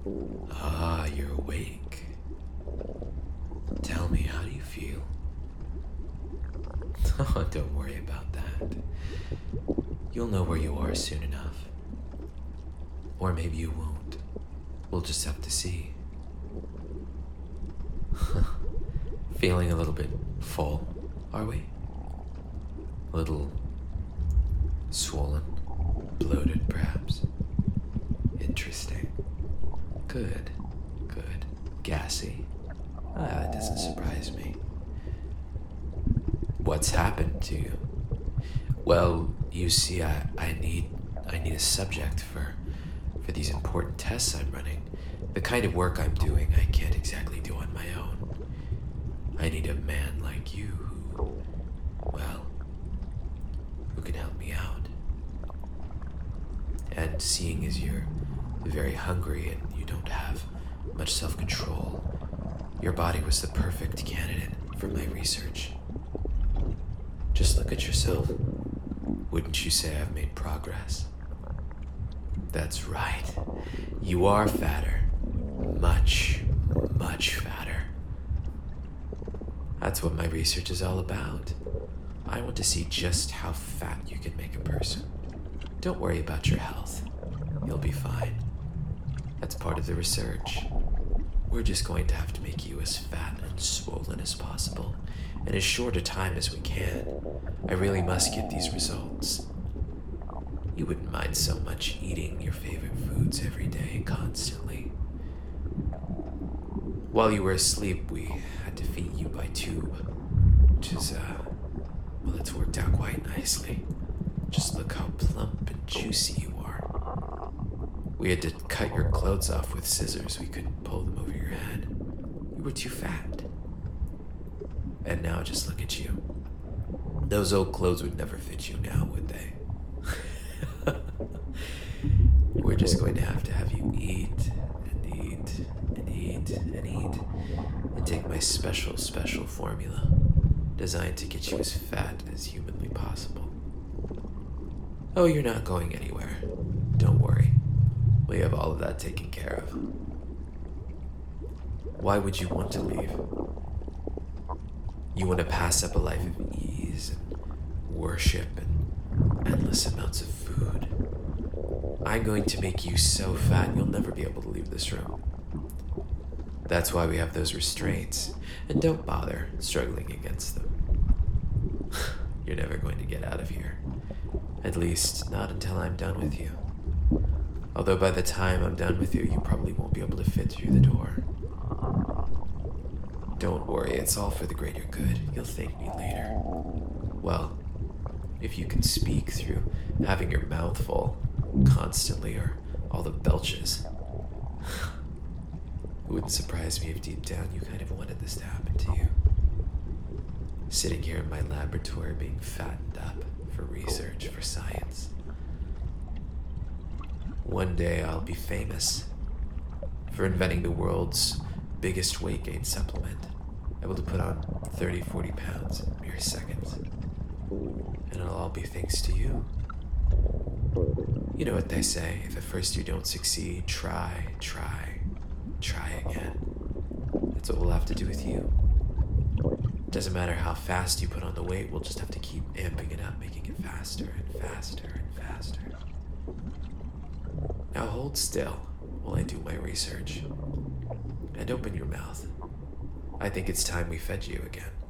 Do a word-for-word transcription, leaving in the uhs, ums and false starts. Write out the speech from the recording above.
Ah, you're awake. Tell me, how do you feel? Oh, don't worry about that. You'll know where you are soon enough. Or maybe you won't. We'll just have to see. Feeling a little bit full, are we? A little swollen, bloated perhaps. Interesting. Good, good. Gassy. Ah, that doesn't surprise me. What's happened to you? Well, you see, I, I need I need a subject for for these important tests I'm running. The kind of work I'm doing I can't exactly do on my own. I need a man like you who, well, who can help me out. And seeing as you're very hungry and you don't have much self-control, your body was the perfect candidate for my research. Just look at yourself. Wouldn't you say I've made progress? That's right. You are fatter. Much, much fatter. That's what my research is all about. I want to see just how fat you can make a person. Don't worry about your health. You'll be fine. That's part of the research. We're just going to have to make you as fat and swollen as possible in as short a time as we can. I really must get these results. You wouldn't mind so much eating your favorite foods every day, constantly. While you were asleep, we had to feed you by tube, which is, uh, well, it's worked out quite nicely. Just look how plump and juicy you are. We had to cut your clothes off with scissors. We couldn't pull them over your head. You were too fat. And now just look at you. Those old clothes would never fit you now, would they? We're just going to have to have you eat and eat and eat and eat and take my special, special formula designed to get you as fat as humanly possible. Oh, you're not going anywhere. Don't worry. We have all of that taken care of. Why would you want to leave? You want to pass up a life of ease and worship and endless amounts of food. I'm going to make you so fat you'll never be able to leave this room. That's why we have those restraints, and don't bother struggling against them. You're never going to get out of here. At least, not until I'm done with you. Although by the time I'm done with you, you probably won't be able to fit through the door. Don't worry, it's all for the greater good. You'll thank me later. Well, if you can speak through having your mouth full constantly, or all the belches. It wouldn't surprise me if deep down you kind of wanted this to happen to you. Sitting here in my laboratory being fattened up for research, for science. One day I'll be famous for inventing the world's biggest weight gain supplement, able to put on thirty, forty pounds in mere seconds. And it'll all be thanks to you. You know what they say, if at first you don't succeed, try, try, try again. That's what we'll have to do with you. Doesn't matter how fast you put on the weight, we'll just have to keep amping it up, making it faster and faster and faster. Now hold still while I do my research. And open your mouth. I think it's time we fed you again.